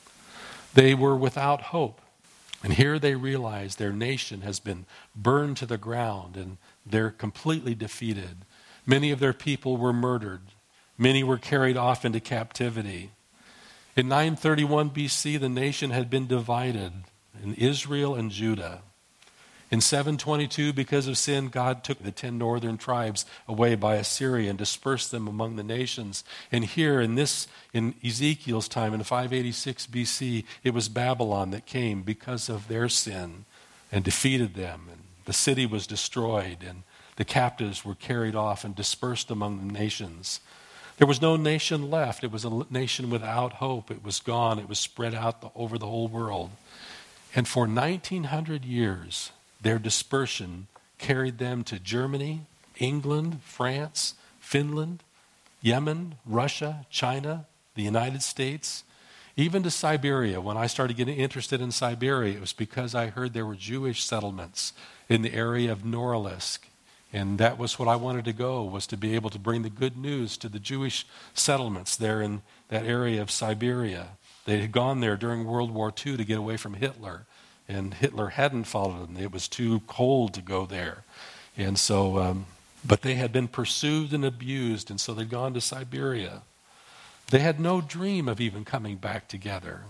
They were without hope, and here they realize their nation has been burned to the ground and they're completely defeated. Many of their people were murdered. Many were carried off into captivity. In nine thirty-one B C, the nation had been divided in Israel and Judah. In seven twenty-two, because of sin, God took the ten northern tribes away by Assyria and dispersed them among the nations. And here in this, in Ezekiel's time, in five eighty-six B C, it was Babylon that came because of their sin and defeated them. And the city was destroyed, and the captives were carried off and dispersed among the nations. There was no nation left. It was a nation without hope. It was gone. It was spread out over the whole world. And for nineteen hundred years, their dispersion carried them to Germany, England, France, Finland, Yemen, Russia, China, the United States, even to Siberia. When I started getting interested in Siberia, it was because I heard there were Jewish settlements in the area of Norilsk. And that was what I wanted to go, was to be able to bring the good news to the Jewish settlements there in that area of Siberia. They had gone there during World War Two to get away from Hitler. And Hitler hadn't followed them. It was too cold to go there. And so, um, but they had been pursued and abused, and so they'd gone to Siberia. They had no dream of even coming back together.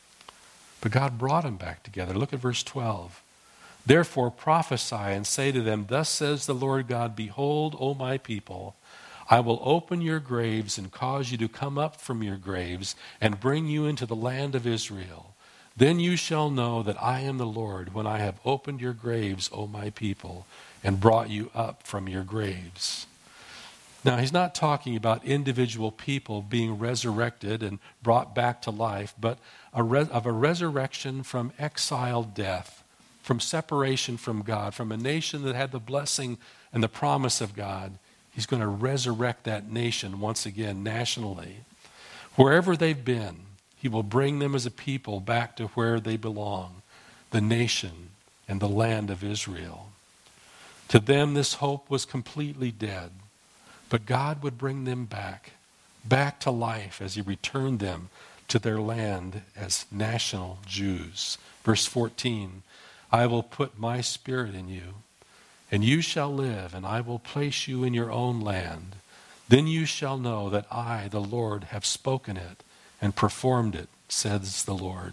But God brought them back together. Look at verse twelve. Therefore prophesy and say to them, Thus says the Lord God, Behold, O my people, I will open your graves and cause you to come up from your graves and bring you into the land of Israel. Then you shall know that I am the Lord when I have opened your graves, O my people, and brought you up from your graves. Now, he's not talking about individual people being resurrected and brought back to life, but a res- of a resurrection from exiled death, from separation from God, from a nation that had the blessing and the promise of God. He's going to resurrect that nation once again nationally. Wherever they've been, he will bring them as a people back to where they belong, the nation and the land of Israel. To them, this hope was completely dead, but God would bring them back, back to life as he returned them to their land as national Jews. Verse fourteen, I will put my spirit in you, and you shall live, and I will place you in your own land. Then you shall know that I, the Lord, have spoken it and performed it, says the Lord.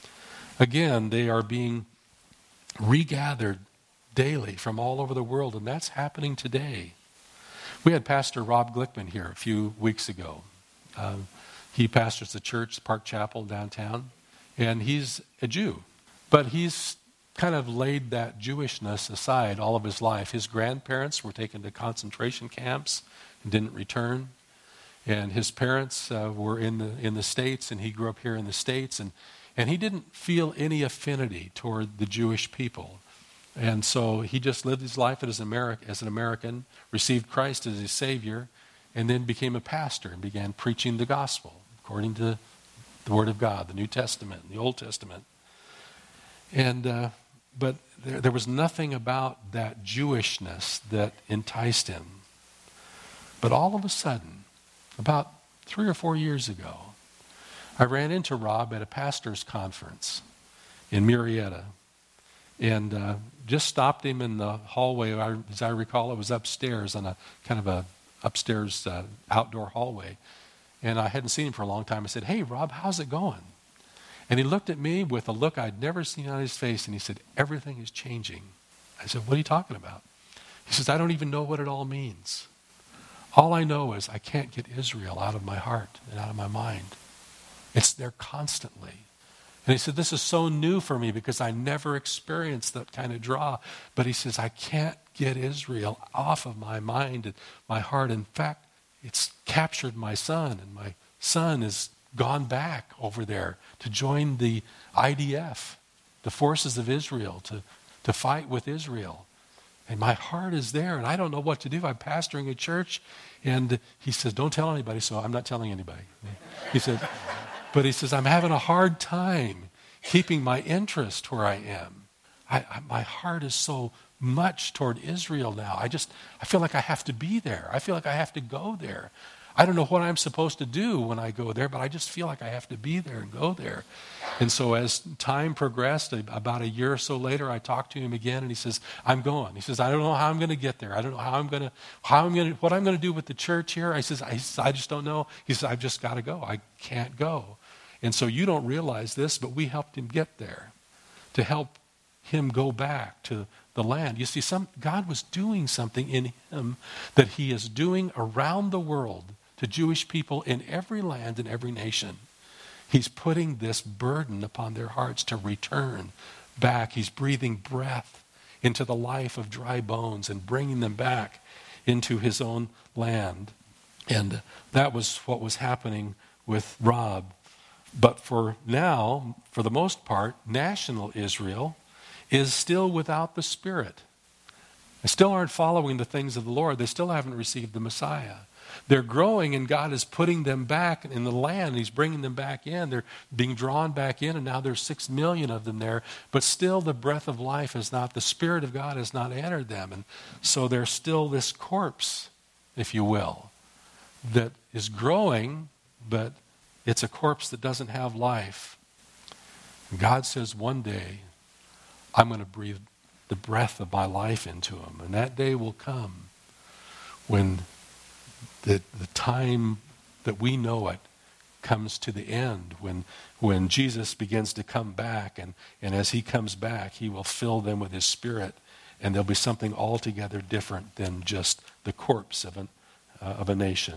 Again, they are being regathered daily from all over the world, and that's happening today. We had Pastor Rob Glickman here a few weeks ago. Um, he pastors the church, Park Chapel, downtown. And he's a Jew. But he's kind of laid that Jewishness aside all of his life. His grandparents were taken to concentration camps and didn't return. And his parents uh, were in the in the States, and he grew up here in the States. And, and he didn't feel any affinity toward the Jewish people. And so he just lived his life as, Ameri- as an American, received Christ as his Savior, and then became a pastor and began preaching the gospel according to the Word of God, the New Testament, the Old Testament. And uh, but there, there was nothing about that Jewishness that enticed him. But all of a sudden, about three or four years ago, I ran into Rob at a pastor's conference in Murrieta. And uh, just stopped him in the hallway. I, as I recall, it was upstairs on a kind of a upstairs uh, outdoor hallway. And I hadn't seen him for a long time. I said, "Hey, Rob, how's it going?" And he looked at me with a look I'd never seen on his face, and he said, "Everything is changing." I said, "What are you talking about?" He says, "I don't even know what it all means. All I know is I can't get Israel out of my heart and out of my mind. It's there constantly." And he said, "This is so new for me because I never experienced that kind of draw." But he says, "I can't get Israel off of my mind and my heart. In fact, it's captured my son, and my son has gone back over there to join the I D F, the forces of Israel, to, to fight with Israel. And my heart is there, and I don't know what to do. I'm pastoring a church." And he says, "Don't tell anybody," so I'm not telling anybody. He said, but he says, "I'm having a hard time keeping my interest where I am. I, I, my heart is so much toward Israel now. I just, I feel like I have to be there. I feel like I have to go there. I don't know what I'm supposed to do when I go there, but I just feel like I have to be there and go there." And so as time progressed, about a year or so later, I talked to him again, and he says, "I'm going." He says, "I don't know how I'm going to get there. I don't know how I'm going to, how I'm going to, what I'm going to do with the church here." I says, I, I just don't know. He says, "I've just got to go. I can't go." And so you don't realize this, but we helped him get there to help him go back to the land. You see, some God was doing something in him that he is doing around the world to Jewish people in every land and every nation. He's putting this burden upon their hearts to return back. He's breathing breath into the life of dry bones and bringing them back into his own land. And that was what was happening with Rob. But for now, for the most part, national Israel is still without the Spirit. They still aren't following the things of the Lord. They still haven't received the Messiah. They're growing, and God is putting them back in the land. He's bringing them back in. They're being drawn back in, and now there's six million of them there. But still the breath of life is not, the Spirit of God has not entered them. And so there's still this corpse, if you will, that is growing, but it's a corpse that doesn't have life. And God says, one day, I'm going to breathe the breath of my life into them. And that day will come when the, the time that we know it comes to the end, when when Jesus begins to come back. And, and as he comes back, he will fill them with his Spirit. And there'll be something altogether different than just the corpse of, an, uh, of a nation.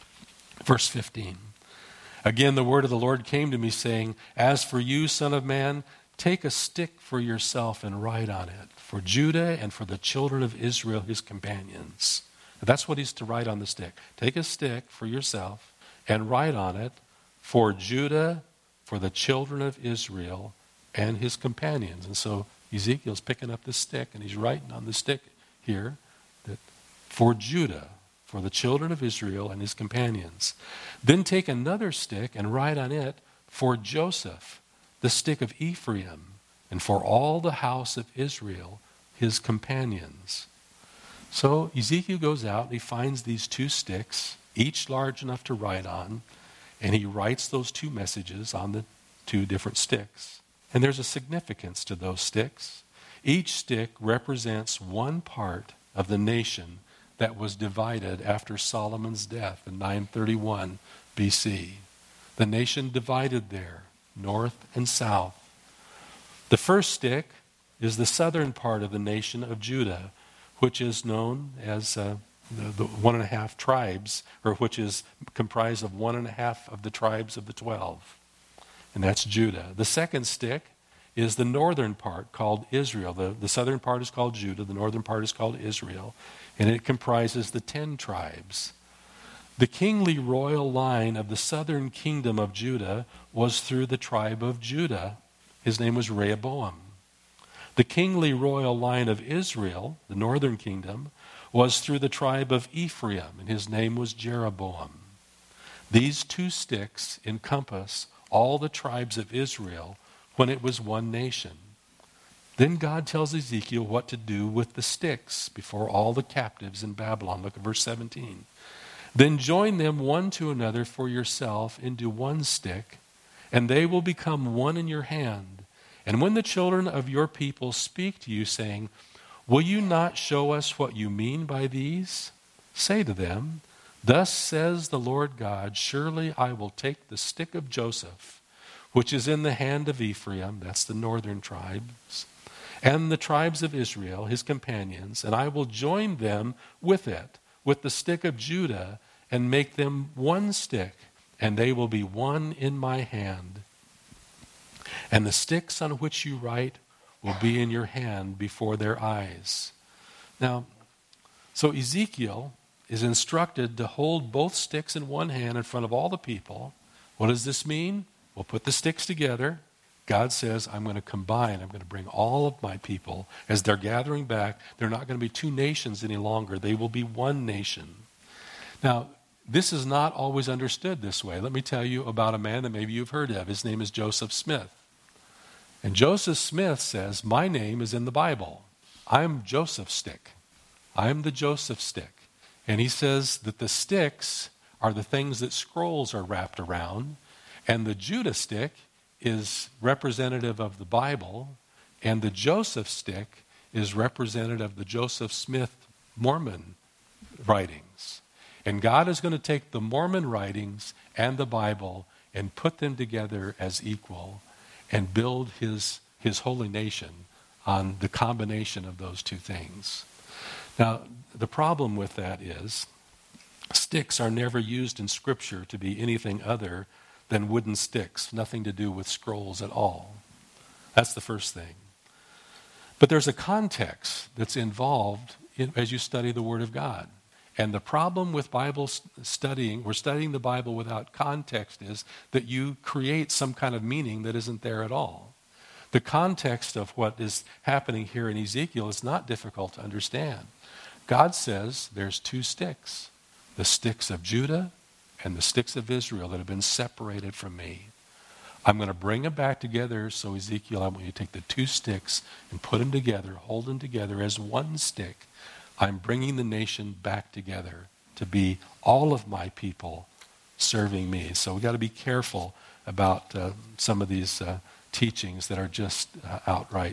Verse fifteen. "Again, the word of the Lord came to me, saying, As for you, son of man, take a stick for yourself and write on it, for Judah and for the children of Israel, his companions." That's what he's to write on the stick. Take a stick for yourself and write on it, for Judah, for the children of Israel, and his companions. And so Ezekiel's picking up the stick, and he's writing on the stick here that for Judah, for the children of Israel and his companions. Then take another stick and write on it, for Joseph, the stick of Ephraim, and for all the house of Israel, his companions. So Ezekiel goes out and he finds these two sticks, each large enough to write on, and he writes those two messages on the two different sticks. And there's a significance to those sticks. Each stick represents one part of the nation that was divided after Solomon's death in nine thirty-one B C. The nation divided there, north and south. The first stick is the southern part of the nation of Judah, which is known as uh, the, the one and a half tribes, or which is comprised of one and a half of the tribes of the twelve. and that's Judah. The second stick is the northern part called Israel. The, the southern part is called Judah. The northern part is called Israel. And it comprises the ten tribes. The kingly royal line of the southern kingdom of Judah was through the tribe of Judah. His name was Rehoboam. The kingly royal line of Israel, the northern kingdom, was through the tribe of Ephraim, and his name was Jeroboam. These two sticks encompass all the tribes of Israel when it was one nation. Then God tells Ezekiel what to do with the sticks before all the captives in Babylon. Look at verse seventeen. Then join them one to another for yourself into one stick, and they will become one in your hand. And when the children of your people speak to you, saying, will you not show us what you mean by these? Say to them, thus says the Lord God, surely I will take the stick of Joseph, which is in the hand of Ephraim, that's the northern tribes, and the tribes of Israel, his companions, and I will join them with it, with the stick of Judah, and make them one stick, and they will be one in my hand. And the sticks on which you write will be in your hand before their eyes. Now, so Ezekiel is instructed to hold both sticks in one hand in front of all the people. What does this mean? We'll put the sticks together. God says, I'm going to combine. I'm going to bring all of my people. As they're gathering back, they're not going to be two nations any longer. They will be one nation. Now, this is not always understood this way. Let me tell you about a man that maybe you've heard of. His name is Joseph Smith. And Joseph Smith says, my name is in the Bible. I'm Joseph Stick. I'm the Joseph Stick. And he says that the sticks are the things that scrolls are wrapped around, and the Judah stick is representative of the Bible, and the Joseph stick is representative of the Joseph Smith Mormon writings. And God is going to take the Mormon writings and the Bible and put them together as equal and build his, his holy nation on the combination of those two things. Now, the problem with that is sticks are never used in Scripture to be anything other than wooden sticks, nothing to do with scrolls at all. That's the first thing. But there's a context that's involved in, as you study the Word of God. And the problem with Bible studying, we're studying the Bible without context, is that you create some kind of meaning that isn't there at all. The context of what is happening here in Ezekiel is not difficult to understand. God says there's two sticks, the sticks of Judah and the sticks of Israel that have been separated from me. I'm going to bring them back together. So Ezekiel, I want you to take the two sticks and put them together, hold them together as one stick. I'm bringing the nation back together to be all of my people serving me. So we've got to be careful about uh, some of these uh, teachings that are just uh, outright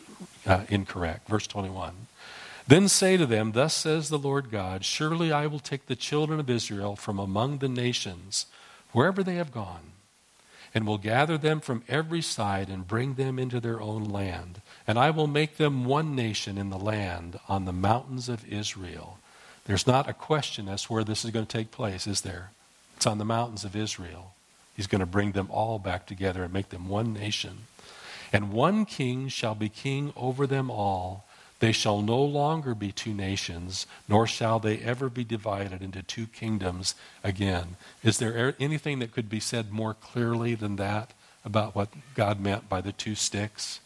uh, incorrect. Verse twenty-one. Then say to them, thus says the Lord God, surely I will take the children of Israel from among the nations, wherever they have gone, and will gather them from every side and bring them into their own land. And I will make them one nation in the land on the mountains of Israel. There's not a question as to where this is going to take place, is there? It's on the mountains of Israel. He's going to bring them all back together and make them one nation. And one king shall be king over them all. They shall no longer be two nations, nor shall they ever be divided into two kingdoms again. Is there anything that could be said more clearly than that about what God meant by the two sticks?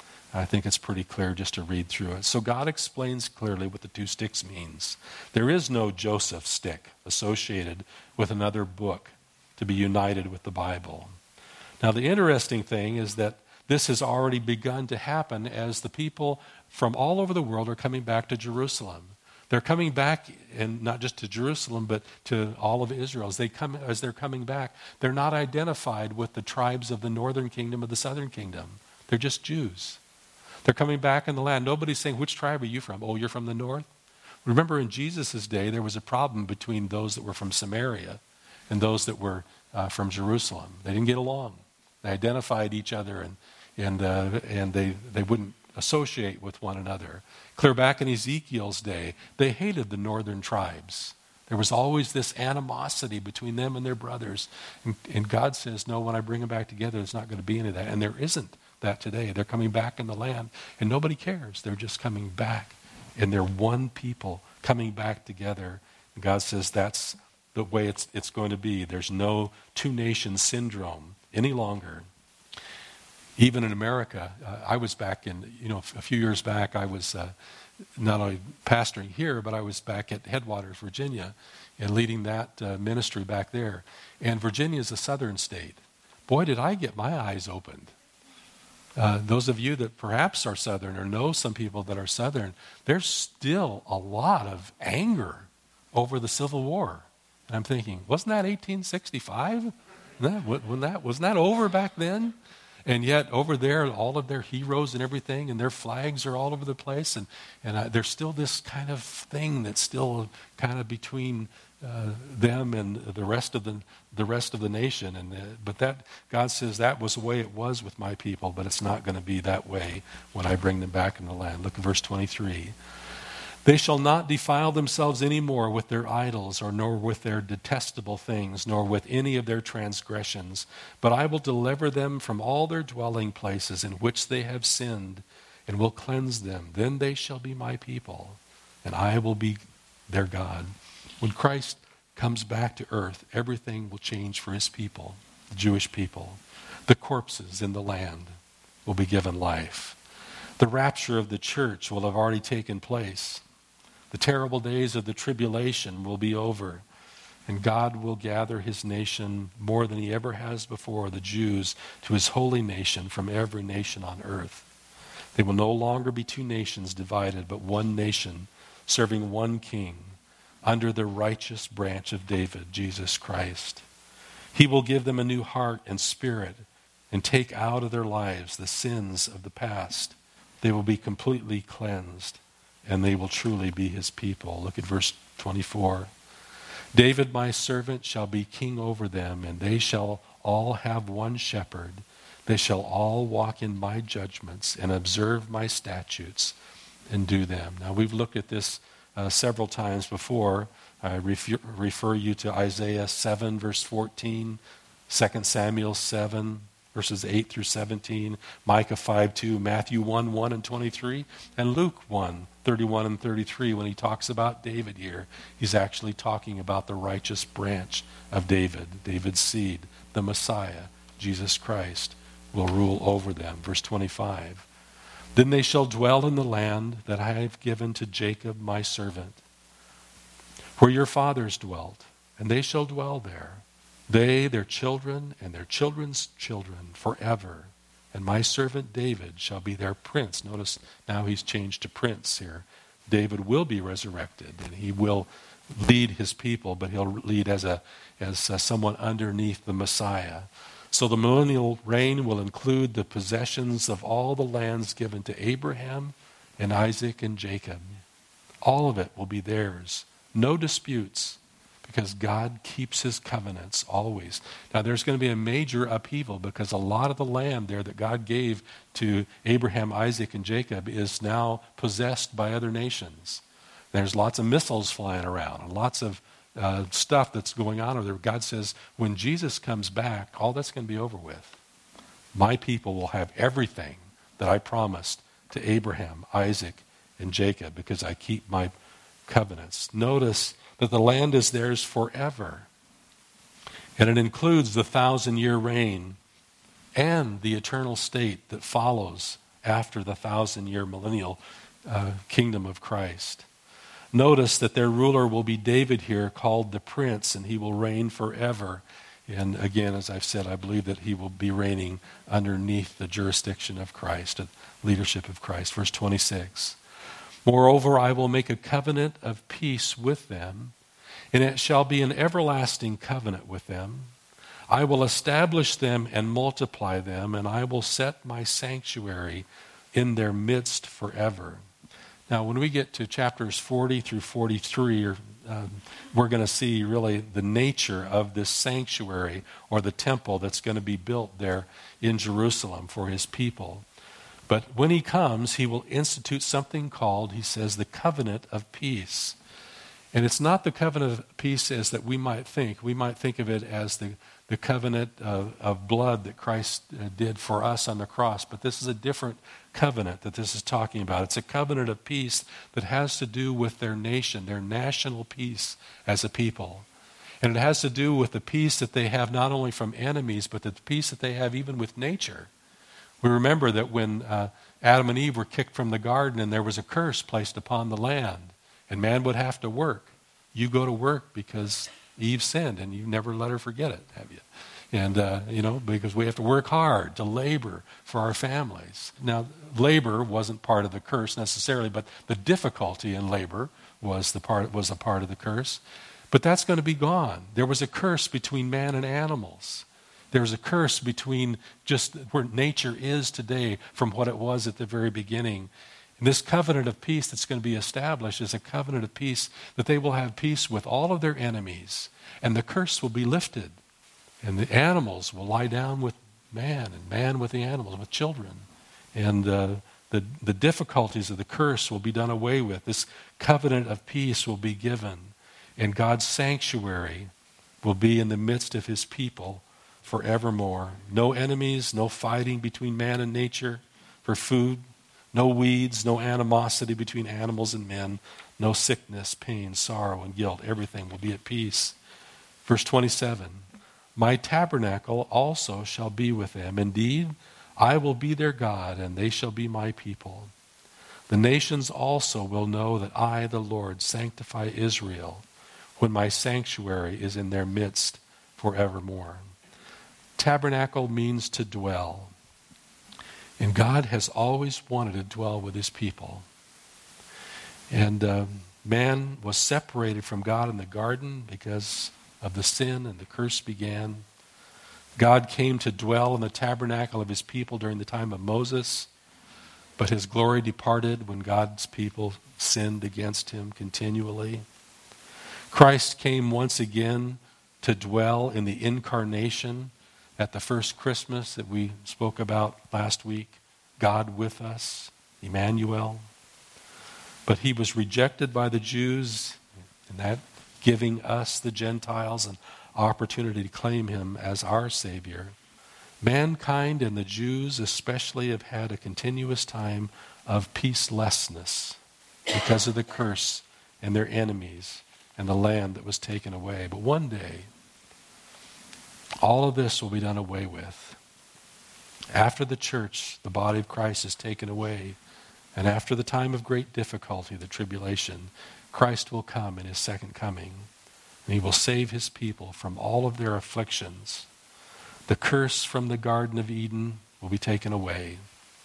I think it's pretty clear just to read through it. So God explains clearly what the two sticks means. There is no Joseph stick associated with another book to be united with the Bible. Now, the interesting thing is that this has already begun to happen as the people from all over the world are coming back to Jerusalem. They're coming back, and not just to Jerusalem, but to all of Israel. As, they come, as they're coming back, they're not identified with the tribes of the northern kingdom or the southern kingdom. They're just Jews. They're coming back in the land. Nobody's saying, which tribe are you from? Oh, you're from the north? Remember, in Jesus' day, there was a problem between those that were from Samaria and those that were uh, from Jerusalem. They didn't get along. They identified each other, and and uh, and they, they wouldn't associate with one another. Clear back in Ezekiel's day, they hated the northern tribes. There was always this animosity between them and their brothers. And, and God says, no, when I bring them back together, there's not going to be any of that. And there isn't that today. They're coming back in the land, and nobody cares. They're just coming back, and they're one people coming back together. And God says that's the way it's, it's going to be. There's no two-nation syndrome any longer. Even in America, uh, I was back in, you know, a few years back, I was uh, not only pastoring here, but I was back at Headwaters, Virginia, and leading that uh, ministry back there. And Virginia is a southern state. Boy, did I get my eyes opened. Uh, those of you that perhaps are southern or know some people that are southern, there's still a lot of anger over the Civil War. And I'm thinking, wasn't that eighteen sixty-five? Wasn't that, wasn't that, wasn't that over back then? And yet over there, all of their heroes and everything, and their flags are all over the place. And, and uh, there's still this kind of thing that's still kind of between uh, them and the rest of the the rest of the nation. And uh, but that God says that was the way it was with my people, but it's not going to be that way when I bring them back in the land. Look at verse twenty-three. They shall not defile themselves any more with their idols, or nor with their detestable things, nor with any of their transgressions. But I will deliver them from all their dwelling places in which they have sinned, and will cleanse them. Then they shall be my people, and I will be their God. When Christ comes back to earth, everything will change for his people, the Jewish people. The corpses in the land will be given life. The rapture of the church will have already taken place. The terrible days of the tribulation will be over, and God will gather his nation more than he ever has before, the Jews, to his holy nation from every nation on earth. They will no longer be two nations divided, but one nation serving one king under the righteous branch of David, Jesus Christ. He will give them a new heart and spirit and take out of their lives the sins of the past. They will be completely cleansed, and they will truly be his people. Look at verse twenty-four. David, my servant, shall be king over them, and they shall all have one shepherd. They shall all walk in my judgments and observe my statutes and do them. Now, we've looked at this uh, several times before. I refer, refer you to Isaiah seven, verse fourteen, Second Samuel seven, verses eight through seventeen, Micah five two, Matthew one, one and twenty-three, and Luke one, thirty-one and thirty-three. When he talks about David here, he's actually talking about the righteous branch of David, David's seed, the Messiah, Jesus Christ, will rule over them. Verse twenty-five, then they shall dwell in the land that I have given to Jacob my servant, where your fathers dwelt, and they shall dwell there. They, their children, and their children's children forever. And my servant David shall be their prince. Notice now he's changed to prince here. David will be resurrected, and he will lead his people, but he'll lead as a as uh, someone underneath the Messiah. So the millennial reign will include the possessions of all the lands given to Abraham and Isaac and Jacob. All of it will be theirs. No disputes, because God keeps his covenants always. Now there's going to be a major upheaval, because a lot of the land there that God gave to Abraham, Isaac, and Jacob is now possessed by other nations. There's lots of missiles flying around and lots of uh, stuff that's going on over there. God says when Jesus comes back, all that's going to be over with. My people will have everything that I promised to Abraham, Isaac, and Jacob, because I keep my covenants. Notice that the land is theirs forever. And it includes the thousand-year reign and the eternal state that follows after the thousand-year millennial uh, kingdom of Christ. Notice that their ruler will be David here, called the Prince, and he will reign forever. And again, as I've said, I believe that he will be reigning underneath the jurisdiction of Christ, the leadership of Christ. Verse twenty-six. Moreover, I will make a covenant of peace with them, and it shall be an everlasting covenant with them. I will establish them and multiply them, and I will set my sanctuary in their midst forever. Now, when we get to chapters forty through forty-three, or, uh, we're going to see really the nature of this sanctuary or the temple that's going to be built there in Jerusalem for his people. But when he comes, he will institute something called, he says, the covenant of peace. And it's not the covenant of peace as that we might think. We might think of it as the, the covenant of, of blood that Christ uh, did for us on the cross. But this is a different covenant that this is talking about. It's a covenant of peace that has to do with their nation, their national peace as a people. And it has to do with the peace that they have not only from enemies, but the peace that they have even with nature. We remember that when uh, Adam and Eve were kicked from the garden and there was a curse placed upon the land, and man would have to work. You go to work because Eve sinned, and you never let her forget it, have you? And, uh, you know, because we have to work hard to labor for our families. Now, labor wasn't part of the curse necessarily, but the difficulty in labor was the part was a part of the curse. But that's going to be gone. There was a curse between man and animals. There's a curse between just where nature is today from what it was at the very beginning. And this covenant of peace that's going to be established is a covenant of peace that they will have peace with all of their enemies, and the curse will be lifted. And the animals will lie down with man, and man with the animals, with children. And uh, the, the difficulties of the curse will be done away with. This covenant of peace will be given, and God's sanctuary will be in the midst of his people forevermore. No enemies, no fighting between man and nature for food. No weeds, no animosity between animals and men, no sickness, pain, sorrow, and guilt. Everything will be at peace. Verse twenty-seven, my tabernacle also shall be with them. Indeed, I will be their God, and they shall be my people. The nations also will know that I, the Lord, sanctify Israel, when my sanctuary is in their midst forevermore. Tabernacle means to dwell. And God has always wanted to dwell with his people. And uh, man was separated from God in the garden because of the sin, and the curse began. God came to dwell in the tabernacle of his people during the time of Moses, but his glory departed when God's people sinned against him continually. Christ came once again to dwell in the incarnation at the first Christmas that we spoke about last week, God with us, Emmanuel. But he was rejected by the Jews, and that giving us, the Gentiles, an opportunity to claim him as our Savior. Mankind and the Jews especially have had a continuous time of peacelessness because of the curse and their enemies and the land that was taken away. But one day, all of this will be done away with. After the church, the body of Christ, is taken away, and after the time of great difficulty, the tribulation, Christ will come in his second coming, and he will save his people from all of their afflictions. The curse from the Garden of Eden will be taken away,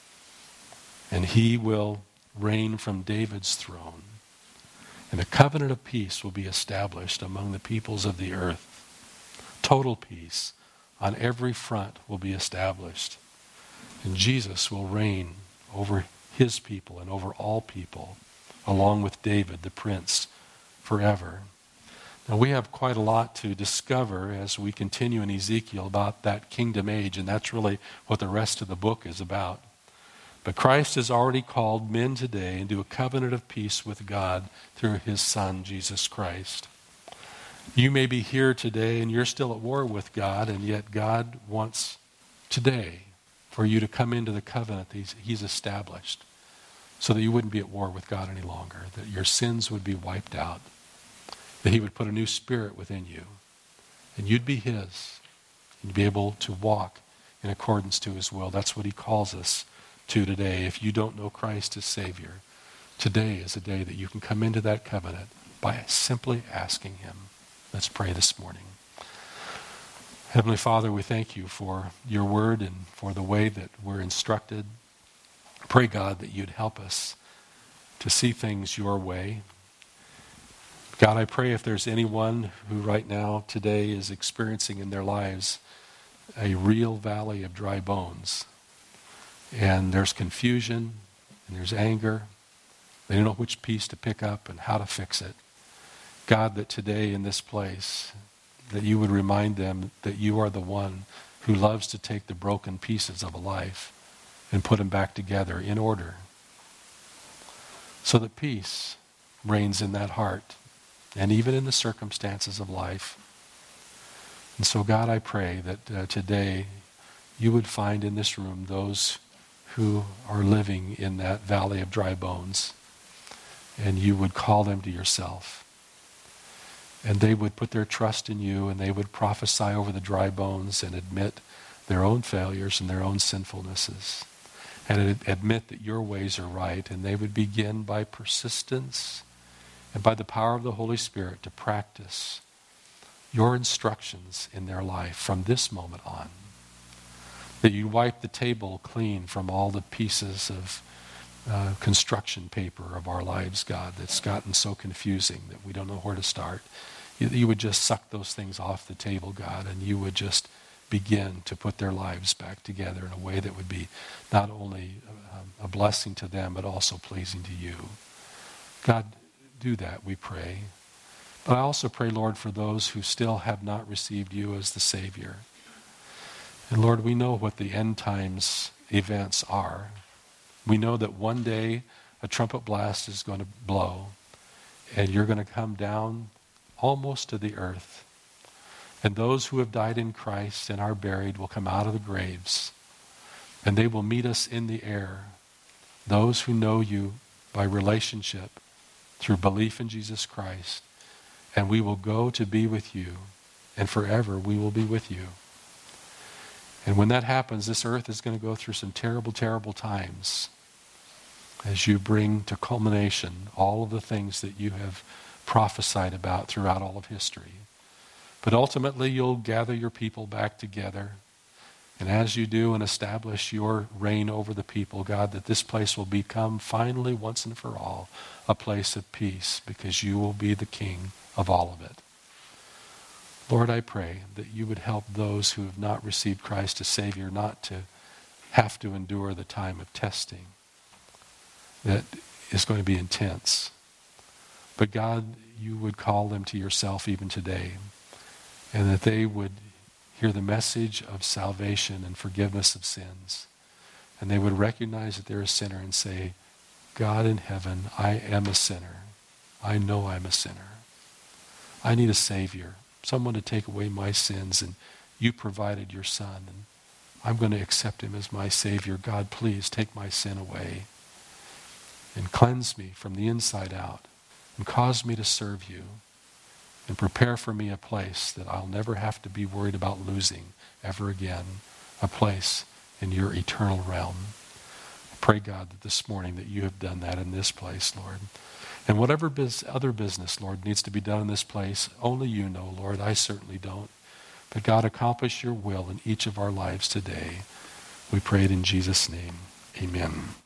and he will reign from David's throne, and a covenant of peace will be established among the peoples of the earth. Total peace on every front will be established. And Jesus will reign over his people and over all people, along with David, the prince, forever. Now we have quite a lot to discover as we continue in Ezekiel about that kingdom age, and that's really what the rest of the book is about. But Christ has already called men today into a covenant of peace with God through his Son, Jesus Christ. You may be here today and you're still at war with God, and yet God wants today for you to come into the covenant that he's, he's established so that you wouldn't be at war with God any longer, that your sins would be wiped out, that he would put a new spirit within you, and you'd be his, and you'd be able to walk in accordance to his will. That's what he calls us to today. If you don't know Christ as Savior, today is a day that you can come into that covenant by simply asking him. Let's pray this morning. Heavenly Father, we thank you for your word and for the way that we're instructed. Pray, God, that you'd help us to see things your way. God, I pray if there's anyone who right now today is experiencing in their lives a real valley of dry bones, and there's confusion and there's anger, they don't know which piece to pick up and how to fix it. God, that today in this place, that you would remind them that you are the one who loves to take the broken pieces of a life and put them back together in order so that peace reigns in that heart and even in the circumstances of life. And so, God, I pray that uh, today you would find in this room those who are living in that valley of dry bones, and you would call them to yourself. And they would put their trust in you, and they would prophesy over the dry bones and admit their own failures and their own sinfulnesses, and admit that your ways are right. And they would begin by persistence and by the power of the Holy Spirit to practice your instructions in their life from this moment on. That you wipe the table clean from all the pieces of uh, construction paper of our lives, God, that's gotten so confusing that we don't know where to start. You, you would just suck those things off the table, God, and you would just begin to put their lives back together in a way that would be not only a, a blessing to them, but also pleasing to you. God, do that, we pray. But I also pray, Lord, for those who still have not received you as the Savior. And Lord, we know what the end times events are. We know that one day a trumpet blast is going to blow, and you're going to come down almost to the earth. And those who have died in Christ and are buried will come out of the graves, and they will meet us in the air. Those who know you by relationship through belief in Jesus Christ, and we will go to be with you, and forever we will be with you. And when that happens, this earth is going to go through some terrible, terrible times as you bring to culmination all of the things that you have prophesied about throughout all of history. But ultimately, you'll gather your people back together. And as you do and establish your reign over the people, God, that this place will become finally, once and for all, a place of peace, because you will be the king of all of it. Lord, I pray that you would help those who have not received Christ as Savior not to have to endure the time of testing that is going to be intense. But God, you would call them to yourself even today, and that they would hear the message of salvation and forgiveness of sins, and they would recognize that they're a sinner and say, God in heaven, I am a sinner. I know I'm a sinner. I need a Savior, someone to take away my sins, and you provided your Son, and I'm going to accept him as my Savior. God, please take my sin away and cleanse me from the inside out, and cause me to serve you, and prepare for me a place that I'll never have to be worried about losing ever again, a place in your eternal realm. I pray, God, that this morning that you have done that in this place, Lord. And whatever biz- other business, Lord, needs to be done in this place, only you know, Lord. I certainly don't. But God, accomplish your will in each of our lives today. We pray it in Jesus' name. Amen.